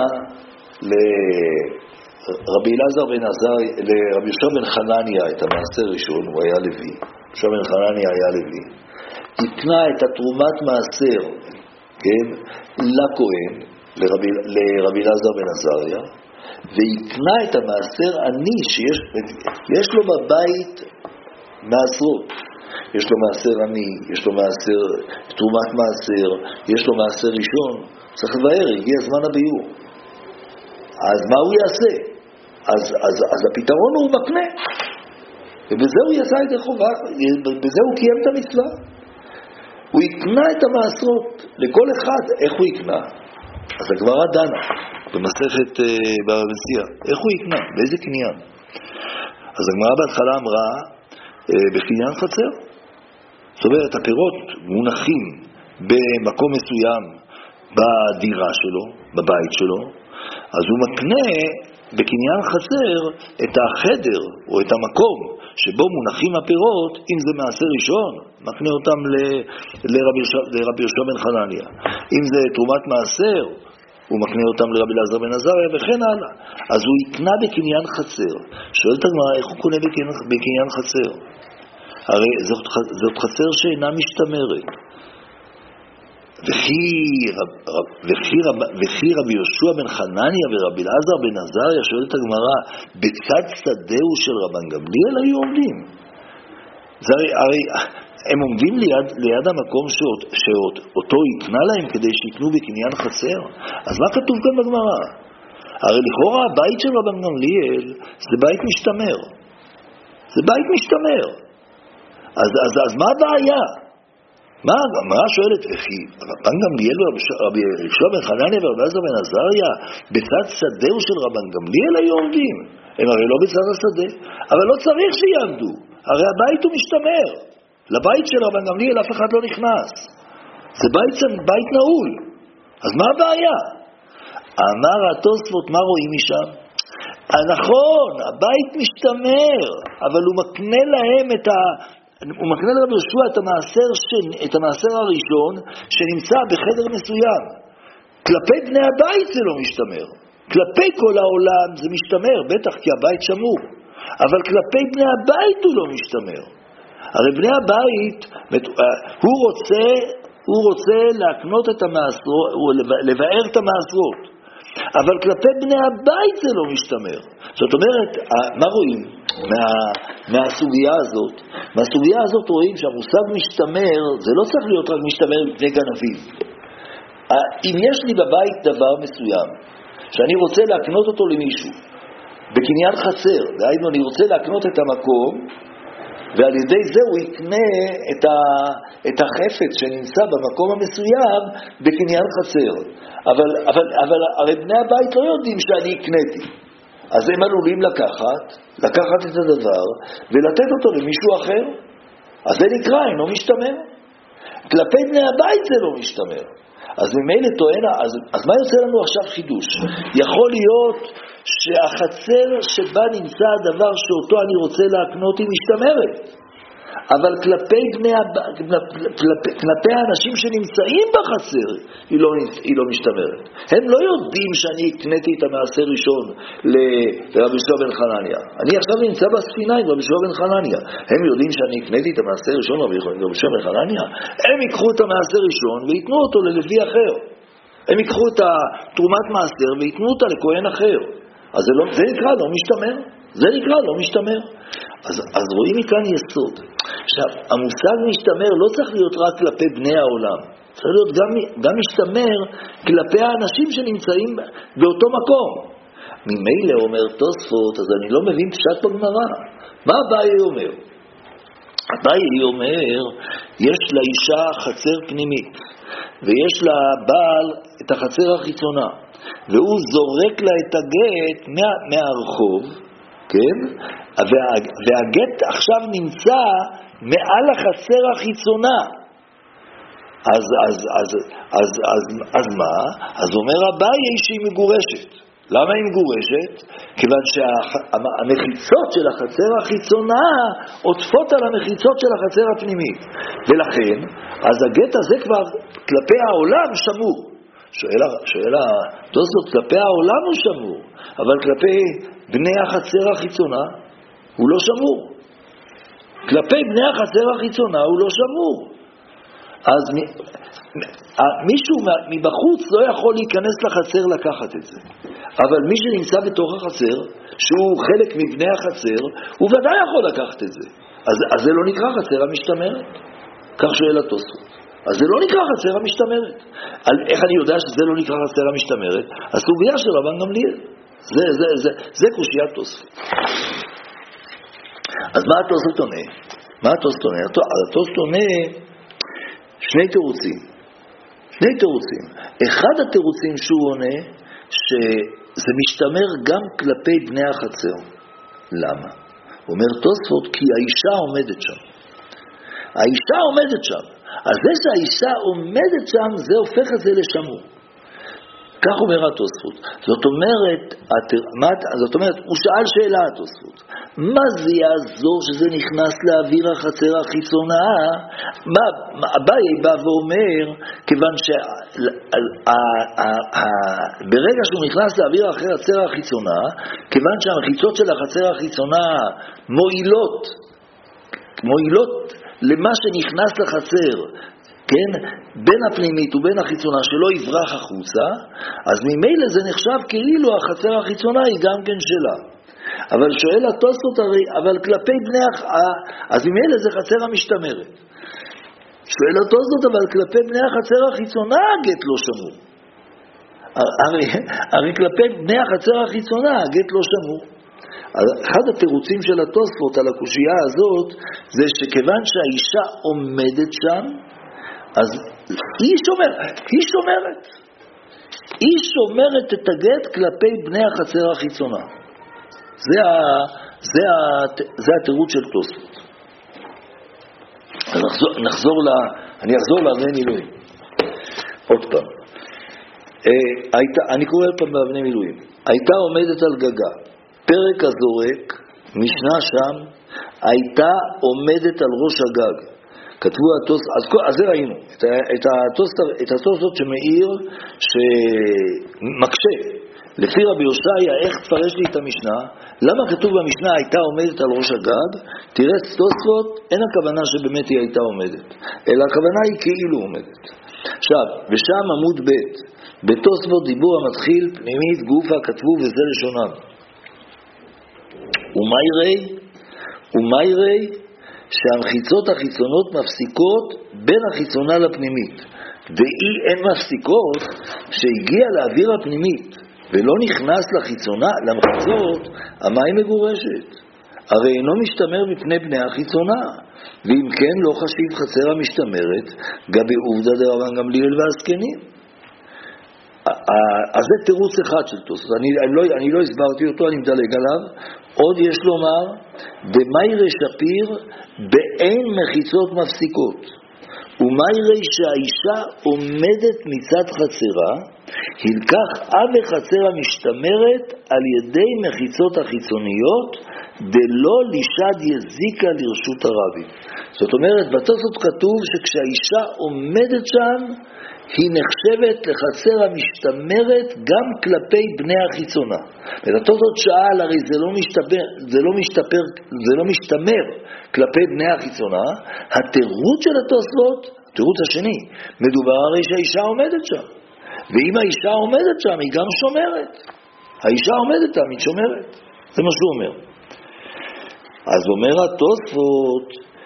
לרבי אלעזר בן עזריה, לרבי יהושע בן חנניה את המעשר ראשון, הוא היה לוי, יהושע בן חנניה היה לוי, התנה את התרומת מעשר, כן, לכהן, לרבי אלעזר בן עזריה, והתנה את המעשר עני שיש לו בבית מעשרות. יש לו מעשר עני, יש לו מעשר, תרומת מעשר, יש לו מעשר ראשון. צריך לבאר, הגיע זמן הביאור. אז מה הוא יעשה? אז הפתרון הוא מקנה. ובזה הוא יעשה את החובה, בזה הוא קיים את המצווה. הוא יקנה את המעשרות לכל אחד. איך הוא יקנה? אז הגמרא דנה במסכת בבא מציעא. איך הוא יקנה? באיזה קניין? אז הגמרא בהתחלה אמרה בקניין חצר. זאת אומרת, הפירות מונחים במקום מסוים בדירה שלו, בבית שלו, אז הוא מקנה בקניין חצר את החדר או את המקום שבו מונחים הפירות, אם זה מעשר ראשון, מקנה אותם לרבי יהושע בן חנניה. אם זה תרומת מעשר, הוא מקנה אותם לרבי אלעזר בן עזריה וכן הלאה. אז הוא יקנה בקניין חצר. שואלת הגמרא, איך הוא קונה בקניין חצר? הרי זאת חצר שאינה משתמרת. וכי רבי יהושע בן חנניה ורבי אלעזר בן עזריה, שואלת הגמרא, בצד שדהו של רבן גמליאל היו עומדים. הרי הם עומדים ליד המקום שאותו יקנה להם כדי שיקנו בקניין חצר. אז מה כתוב כאן בגמרא? הרי לכאורה הבית של רבן גמליאל זה בית משתמר. זה בית משתמר. אז מה הבעיה? מה הגמרא שואלת? וכי רבן גמליאל ורבי יהושע בן חנניה ורבי אלעזר בן עזריה בצד שדהו של רבן גמליאל היו עומדים. הם הרי לא בצד השדה, אבל לא צריך שיעמדו. הרי הבית הוא משתמר. לבית של רבן גמליאל אף אחד לא נכנס. זה בית נעול. אז מה הבעיה? אמר התוספות, מה רואים משם? נכון, הבית משתמר, אבל הוא מקנה להם הוא מקנה לרבי יהושע את המעשר הראשון שנמצא בחדר מסוים. כלפי בני הבית זה לא משתמר. כלפי כל העולם זה משתמר, בטח כי הבית שמור. אבל כלפי בני הבית הוא לא משתמר. הרי בני הבית, הוא רוצה להקנות את המעשרות, לבאר את המעשרות. אבל כלפי בני הבית זה לא משתמר. זאת אומרת, מה רואים מהסוגיה הזאת? מהסוגיה הזאת רואים שהמושג משתמר, זה לא צריך להיות רק משתמר מפני גנבים. אם יש לי בבית דבר מסוים, שאני רוצה להקנות אותו למישהו, בקניין חצר, דהיינו אני רוצה להקנות את המקום, ועל ידי זה הוא יקנה את החפץ שנמצא במקום המסוים בקניין חצר. אבל הרי בני הבית לא יודעים שאני הקניתי. אז הם עלולים לקחת את הדבר ולתת אותו למישהו אחר. אז זה נקרא, אינו משתמר. כלפי בני הבית זה לא משתמר. אז ממילא טוען, אז מה יוצא לנו עכשיו חידוש? יכול להיות שהחצר שבה נמצא הדבר שאותו אני רוצה להקנות היא משתמרת. אבל כלפי האנשים שנמצאים בחצר היא לא משתמרת. הם לא יודעים שאני הקניתי את המעשר ראשון לרבי יהושע בן חנניה. אני עכשיו נמצא בספינה עם רבי יהושע בן חנניה. הם יודעים שאני הקניתי את המעשר ראשון לרבי יהושע בן חנניה? הם ייקחו את המעשר ראשון ויתנו אותו ללוי אחר. הם ייקחו את תרומת מעשר ויתנו אותה לכהן אחר. אז זה נקרא לא משתמר. זה נקרא לא משתמר. אז רואים מכאן יסוד. עכשיו, המושג משתמר לא צריך להיות רק כלפי בני העולם. צריך להיות גם משתמר כלפי האנשים שנמצאים באותו מקום. ממילא אומר תוספות, אז אני לא מבין פשט בגמרא. מה אביי אומר? אביי אומר, יש לאישה חצר פנימית, ויש לבעל את החצר החיצונה, והוא זורק לה את הגט מהרחוב, כן? והגט עכשיו נמצא מעל החצר החיצונה. אז מה? אז אומר אביי שהיא מגורשת. למה היא מגורשת? כיוון שהמחיצות של החצר החיצונה עוטפות על המחיצות של החצר הפנימית. ולכן, אז הגט הזה כבר כלפי העולם שמור. שואל התוספות, כלפי העולם הוא שמור, אבל כלפי בני החצר החיצונה הוא לא שמור. כלפי בני החצר החיצונה הוא לא שמור. אז מישהו מבחוץ לא יכול להיכנס לחצר לקחת את זה. אבל מי שנמצא בתוך החצר, שהוא חלק מבני החצר, הוא ודאי יכול לקחת את זה. אז זה לא נקרא חצר המשתמרת. כך שואל התוספות. אז זה לא נקרא חצר המשתמרת. איך אני יודע שזה לא נקרא חצר המשתמרת? הסוגיה של רבן גמליאל. זה קושיית תוספות. אז מה התוספות עונה? התוספות עונה שני תירוצים. אחד התירוצים שהוא עונה, שזה משתמר גם כלפי בני החצר. למה? הוא אומר תוספות, כי האישה עומדת שם. אז זה שהאישה עומדת שם, זה הופך את זה לשמור. כך אומר התוספות. זאת אומרת, הוא שאל שאלה התוספות. מה זה יעזור שזה נכנס לאוויר החצר החיצונה? אביי בא ואומר, כיוון ברגע שהוא נכנס לאוויר החצר החיצונה, כיוון שהמחיצות של החצר החיצונה מועילות למה שנכנס לחצר, כן, בין הפנימית ובין החיצונה, שלא יברח החוצה, אז ממילא זה נחשב כאילו החצר החיצונה היא גם כן שלה. אבל שואל התוספות, אבל כלפי בני אז ממילא זה חצר המשתמרת. שואל התוספות, אבל כלפי בני החצר החיצונה הגט לא שמור. הרי כלפי בני החצר החיצונה הגט לא שמור. אחד התירוצים של התוספות על הקושייה הזאת, זה שכיוון שהאישה עומדת שם, אז היא שומרת את הגט כלפי בני החצר החיצונה. זה התירוץ של תוספות. אני אחזור לאבני מילואים. עוד פעם. אני קורא פעם באבני מילואים. הייתה עומדת על גגה. פרק הזורק, משנה שם, הייתה עומדת על ראש הגג. כתבו אז זה ראינו, את התוספות שמאיר, שמקשה. לפי רבי יושעיה, איך תפרש לי את המשנה? למה כתוב במשנה הייתה עומדת על ראש הגג? תראה תוספות, אין הכוונה שבאמת היא הייתה עומדת, אלא הכוונה היא כאילו עומדת. עכשיו, ושם עמוד ב' בתוספות דיבור המתחיל פנימית גופה כתבו וזה לשונם. ומה יראי? שהמחיצות החיצונות מפסיקות בין החיצונה לפנימית. ואי אין מפסיקות שהגיע לאוויר הפנימית ולא נכנס לחיצונה, למחיצות, המים מגורשת. הרי אינו משתמר מפני בני החיצונה. ואם כן לא חשיב חצר המשתמרת, גבי עובדא דרבן גמליאל והזקנים. אז זה תירוץ אחד של תוספות. אני לא הסברתי אותו, אני מדלג עליו. עוד יש לומר, במאירי שפיר באין מחיצות מפסיקות. ומאירי שהאישה עומדת מצד חצרה, הלקח אב חצר המשתמרת על ידי מחיצות החיצוניות, דלא לישד יזיקה לרשות הרבים. זאת אומרת, בתוספות כתוב שכשהאישה עומדת שם, היא נחשבת לחצר המשתמרת גם כלפי בני החיצונה. ולתוספות שאל, הרי זה לא משתמר כלפי בני החיצונה. התירוץ של התוספות, התירוץ השני, מדובר הרי שהאישה עומדת שם. ואם האישה עומדת שם, היא גם שומרת. האישה עומדת שם, היא שומרת. זה מה שהוא אומר. אז אומר התוספות,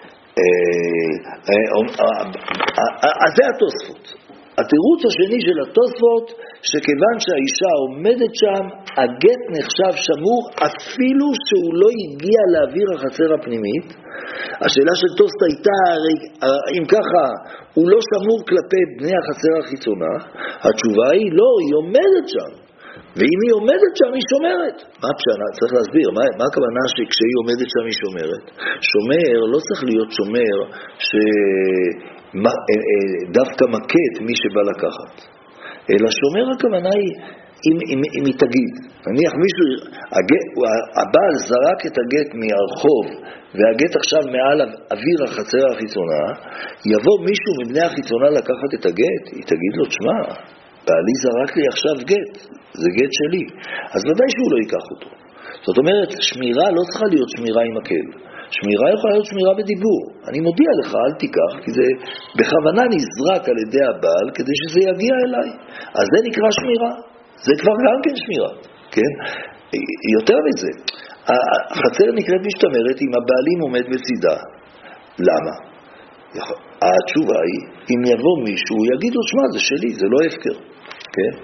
אז זה התוספות. התירוץ השני של התוספות, שכיוון שהאישה עומדת שם, הגט נחשב שמור אפילו שהוא לא הגיע לאוויר החצר הפנימית. השאלה של תוספות הייתה, אם ככה, הוא לא שמור כלפי בני החצר החיצונה, התשובה היא לא, היא עומדת שם. ואם היא עומדת שם, היא שומרת. מה פשנה? צריך להסביר, מה הכוונה שכשהיא עומדת שם היא שומרת? שומר לא צריך להיות שומר דווקא מכת מי שבא לקחת. אלא שומר הכוונה היא אם היא תגיד. נניח מישהו, הבעל זרק את הגט מהרחוב, והגט עכשיו מעל אוויר החצר החיצונה, יבוא מישהו מבני החיצונה לקחת את הגט, היא תגיד לו, תשמע, בעלי זרק לי עכשיו גט, זה גט שלי. אז ודאי שהוא לא ייקח אותו. זאת אומרת, שמירה לא צריכה להיות שמירה עם מקל. שמירה יכולה להיות שמירה בדיבור. אני מודיע לך, אל תיקח, כי זה בכוונה נזרק על ידי הבעל, כדי שזה יגיע אליי. אז זה נקרא שמירה. זה כבר גם כן שמירה, כן? יותר מזה, החצר נקראת משתמרת אם הבעלים עומד בצידה. למה? התשובה היא, אם יבוא מישהו, הוא יגיד לו, שמע, זה שלי, זה לא הפקר, כן?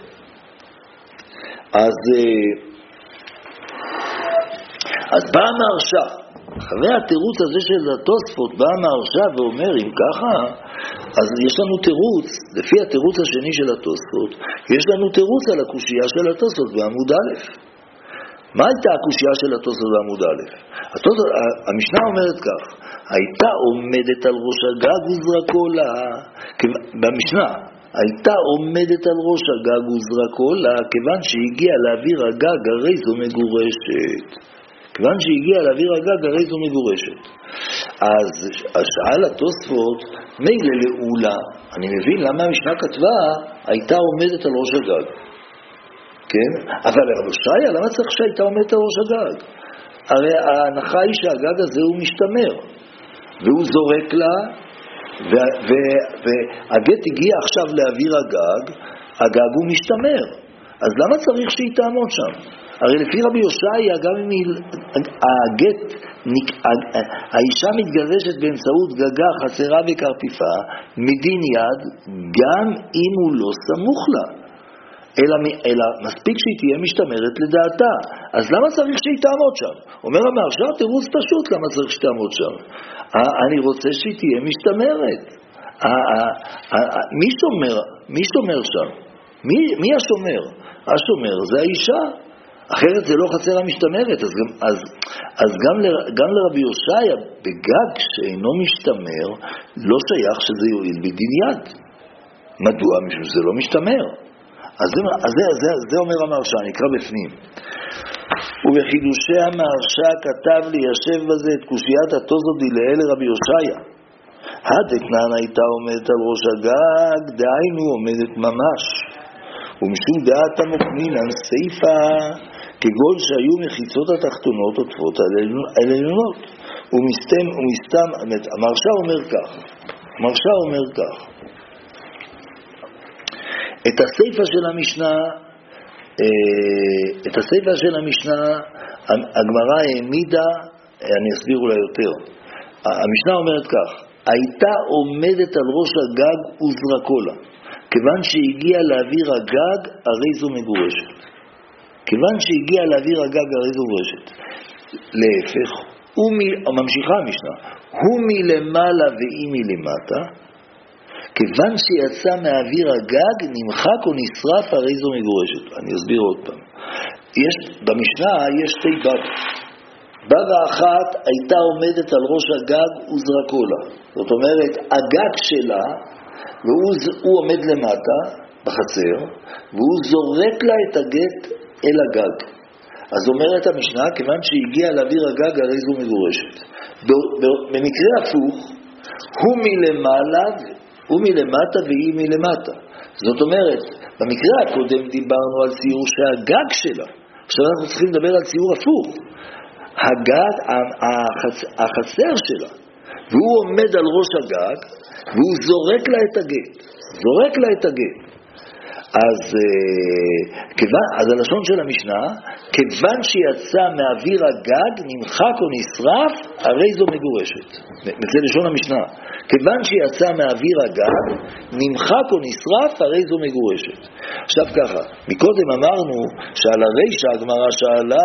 אז באה מהרשע, אחרי התירוץ הזה של התוספות, באה מהרשע ואומר, אם ככה, אז יש לנו תירוץ, לפי התירוץ השני של התוספות, יש לנו תירוץ על הקושייה של התוספות בעמוד א'. מה הייתה הקושייה של התוספות בעמוד א'? המשנה אומרת כך, הייתה עומדת על ראש הגג וזרקו לה, במשנה, הייתה עומדת על ראש הגג וזרקו לה, כיוון שהגיעה לאוויר הגג, הרי זו מגורשת. כיוון שהגיעה לאוויר הגג, הרי זו מגורשת. אז השאל התוספות, מילא לעולה, אני מבין למה המשנה כתבה, הייתה עומדת על ראש הגג. כן? אבל הרבושיה, למה צריך שהייתה עומדת על ראש הגג? הרי ההנחה היא שהגג הזה הוא משתמר, והוא זורק לה, והגט הגיע עכשיו לאוויר הגג, הגג הוא משתמר. אז למה צריך שהיא תעמוד שם? הרי לפי רבי יושעיה, גם אם הגט, האישה מתגרשת באמצעות גגה, חצרה וקרפיפה, מדין יד, גם אם הוא לא סמוך לה. אלא מספיק שהיא תהיה משתמרת לדעתה. אז למה צריך שהיא תעמוד שם? אומר המהרש"א, תירוץ פשוט למה צריך שתעמוד שם. אני רוצה שהיא תהיה משתמרת. מי שומר שם? מי השומר? השומר זה האישה. אחרת זה לא חצר המשתמרת. אז גם לרבי יושעיה, בגג שאינו משתמר, לא שייך שזה יועיל בדין יד. מדוע? משום שזה לא משתמר. אז זה אומר המהרש"א, נקרא בפנים. ובחידושי המהרש"א כתב ליישב בזה את קושיית התוספות דילאה לרבי יושעיה. הדתנן הייתה עומדת על ראש הגג, דהיינו עומדת ממש. ומשום דעת המוקנינן סיפה, כגון שהיו מחיצות התחתונות עוטפות על העליונות. ומסתם, המהרש"א אומר כך. את הסיפה של המשנה, הגמרא העמידה, אני אסביר אולי יותר. המשנה אומרת כך, הייתה עומדת על ראש הגג וזרקו לה. כיוון שהגיעה לאוויר הגג, הרי זו מגורשת. כיוון שהגיעה לאוויר הגג, הרי זו מגורשת. להפך, ממשיכה המשנה, הוא מלמעלה והיא מלמטה, כיוון שיצא מאוויר הגג, נמחק או נשרף, הרי זו מגורשת. אני אסביר עוד פעם. במשנה יש שתי בב. בב האחת הייתה עומדת על ראש הגג וזרקו לה. זאת אומרת, הגג שלה, והוא עומד למטה בחצר, והוא זורק לה את הגט אל הגג. אז אומרת המשנה, כיוון שהגיעה לאוויר הגג, הרי זו מגורשת. במקרה הפוך, הוא מלמטה והיא מלמטה. זאת אומרת, במקרה הקודם דיברנו על ציור שהגג שלה. עכשיו אנחנו צריכים לדבר על ציור הפוך. הגג, החצר שלה, והוא עומד על ראש הגג, והוא זורק לה את הגט. אז הלשון של המשנה, כיוון שיצא מאוויר הגג, נמחק או נשרף, הרי זו מגורשת. זה לשון המשנה. כיוון שיצא מאוויר הגג, נמחק או נשרף, הרי זו מגורשת. עכשיו ככה, מקודם אמרנו שעל הרישא הגמרא שאלה,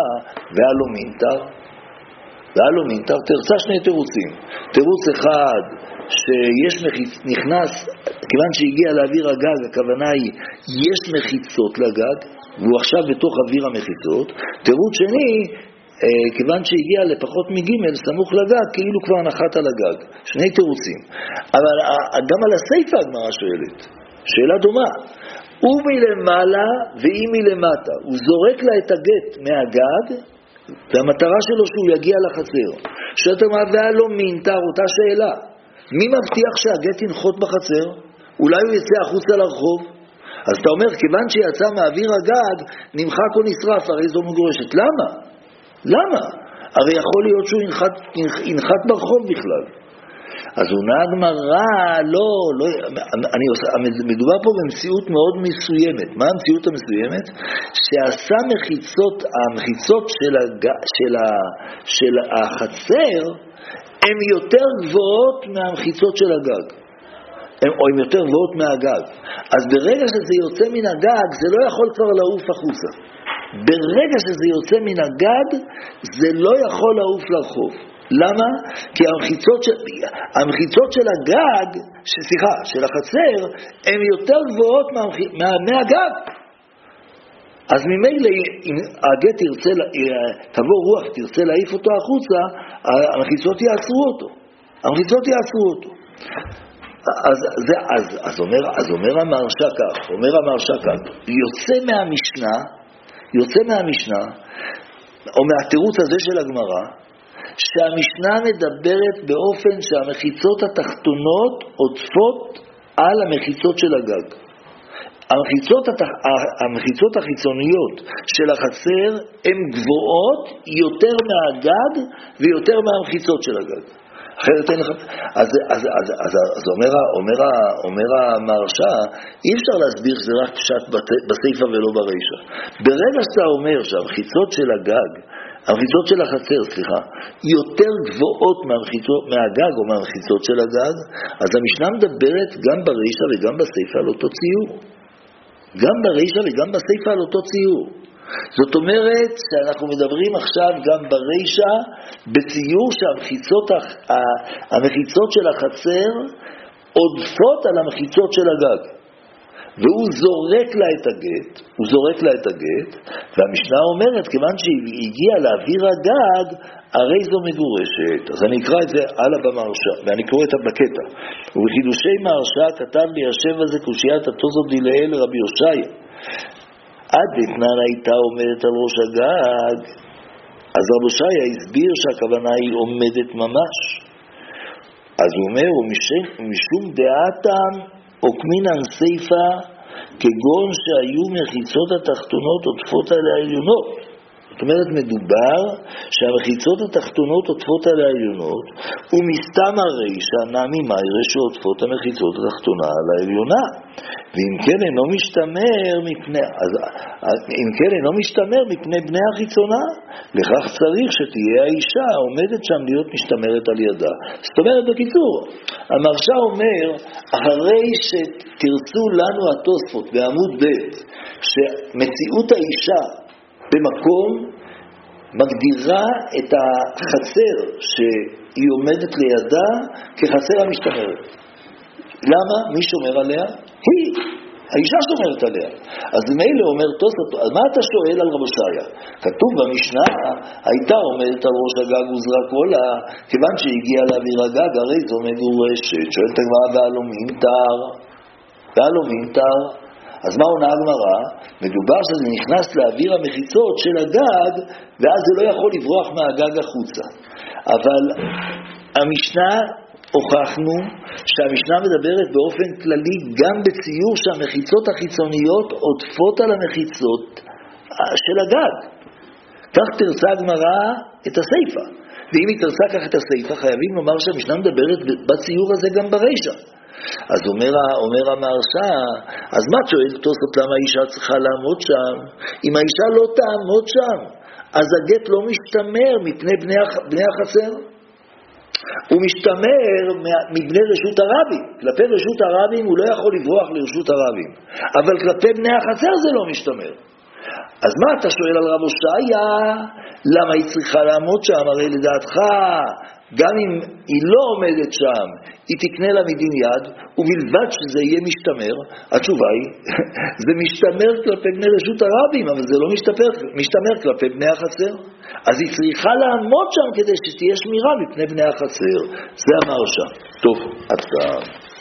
והלא מינתר, תרצה שני תירוצים. תירוץ אחד, שיש נכנס, כיוון שהגיע לאוויר הגג, הכוונה היא, יש מחיצות לגג, והוא עכשיו בתוך אוויר המחיצות. תירוץ שני, כיוון שהגיע לפחות מג' סמוך לגג, כאילו כבר נחת על הגג. שני תירוצים. אבל גם על הסייפה הגמרא שואלת, שאלה דומה. הוא מלמעלה והיא מלמטה. הוא זורק לה את הגט מהגג, והמטרה שלו שהוא יגיע לחצר. שואלת הגמרא, והלא מינתר, אותה שאלה. מי מבטיח שהגט ינחות בחצר? אולי הוא יצא החוצה לרחוב? אז אתה אומר, כיוון שיצא מאוויר הגג, נמחק או נשרף, הרי זו מגורשת. למה? למה? הרי יכול להיות שהוא ינחת ברחוב בכלל. אז עונה הגמרא, לא, מדובר פה במציאות מאוד מסוימת. מה המציאות המסוימת? שעשה המחיצות של החצר הן יותר גבוהות מהמחיצות של הגג. או הן יותר גבוהות מהגג. אז ברגע שזה יוצא מן הגג, זה לא יכול כבר לעוף החוצה. ברגע שזה יוצא מן הגג, זה לא יכול לעוף לרחוב. למה? כי המחיצות של הגג, של החצר, הן יותר גבוהות מהגג. אז ממילא, אם הגט תבוא רוח, תרצה להעיף אותו החוצה, המחיצות יעצרו אותו. אז אומר המהרש"א כך, יוצא מהמשנה, או מהתירוץ הזה של הגמרא, שהמשנה מדברת באופן שהמחיצות התחתונות עוטפות על המחיצות של הגג. המחיצות החיצוניות של החצר הן גבוהות יותר מהגג ויותר מהמחיצות של הגג. אחרת אין לך... אז אומר המהרש"א, אי אפשר להסביר שזה רק פשט בסייפה ולא ברישה. ברגע שאתה אומר שהמחיצות של הגג, המחיצות של החצר, יותר גבוהות מהגג או מהמחיצות של הגג, אז המשנה מדברת גם ברישה וגם בסייפה על אותו ציור. גם ברישה וגם בסייפה על אותו ציור. זאת אומרת שאנחנו מדברים עכשיו גם ברישה בציור שהמחיצות של החצר עודפות על המחיצות של הגג. והוא זורק לה את הגט, והמשנה אומרת, כיוון שהגיע לאוויר הגג, הרי זו מגורשת. אז אני אקרא את זה הלאה במהרש"א, ואני קורא את בקטע. ובחידושי מהרש"א כתב לי השב הזה קושיית התוספות דילאל רבי יושעיה. עד דתנן הייתה עומדת על ראש הגג, אז רבי יושעיה הסביר שהכוונה היא עומדת ממש. אז הוא אומר, ומשום דעתם עוקמינן סייפה, כגון שהיו מחיצות התחתונות עוטפות על העליונות. זאת אומרת, מדובר שהמחיצות התחתונות עוטפות על העליונות, ומסתם הרי שהנמי מיירה שעוטפות המחיצות התחתונה על העליונה. ואם כן אינו משתמר מפני בני החיצונה, לכך צריך שתהיה האישה עומדת שם להיות משתמרת על ידה. זאת אומרת, בקיצור, המהרש"א אומר, אחרי שתרצו לנו התוספות בעמוד ב' שמציאות האישה במקום מגדירה את החצר שהיא עומדת לידה כחצר המשתמרת. למה? מי שומר עליה? היא. האישה שומרת עליה. אז מילא אומר תוספות, אז מה אתה שואל על רבי יושעיה? כתוב במשנה, הייתה עומדת על ראש הגג וזרק עולה, כיוון שהגיעה לאוויר הגג, הרי זו מגורשת. שואלת הגמרא, והלא מינתר. אז מה עונה הגמרא? מדובר שזה נכנס לאוויר המחיצות של הגג, ואז זה לא יכול לברוח מהגג החוצה. אבל המשנה, הוכחנו שהמשנה מדברת באופן כללי גם בציור שהמחיצות החיצוניות עוטפות על המחיצות של הגג. כך תרצה הגמרא את הסייפה. ואם היא תרצה כך את הסייפה, חייבים לומר שהמשנה מדברת בציור הזה גם ברישה. אז אומר המהרש"א, אז מה שואל תוספות למה האישה צריכה לעמוד שם? אם האישה לא תעמוד שם, אז הגט לא משתמר מפני בני החצר. הוא משתמר מבני רשות הרבים. כלפי רשות הרבים הוא לא יכול לברוח לרשות הרבים. אבל כלפי בני החצר זה לא משתמר. אז מה אתה שואל על רבי יושעיה? למה היא צריכה לעמוד שם? הרי לדעתך גם אם היא לא עומדת שם, היא תקנה לה מדין יד, ובלבד שזה יהיה משתמר. התשובה היא, זה משתמר כלפי בני רשות הרבים, אבל זה לא משתמר כלפי בני החצר. אז היא צריכה לעמוד שם כדי שתהיה שמירה מפני בני החצר. זה המרשה. טוב, עד כאן.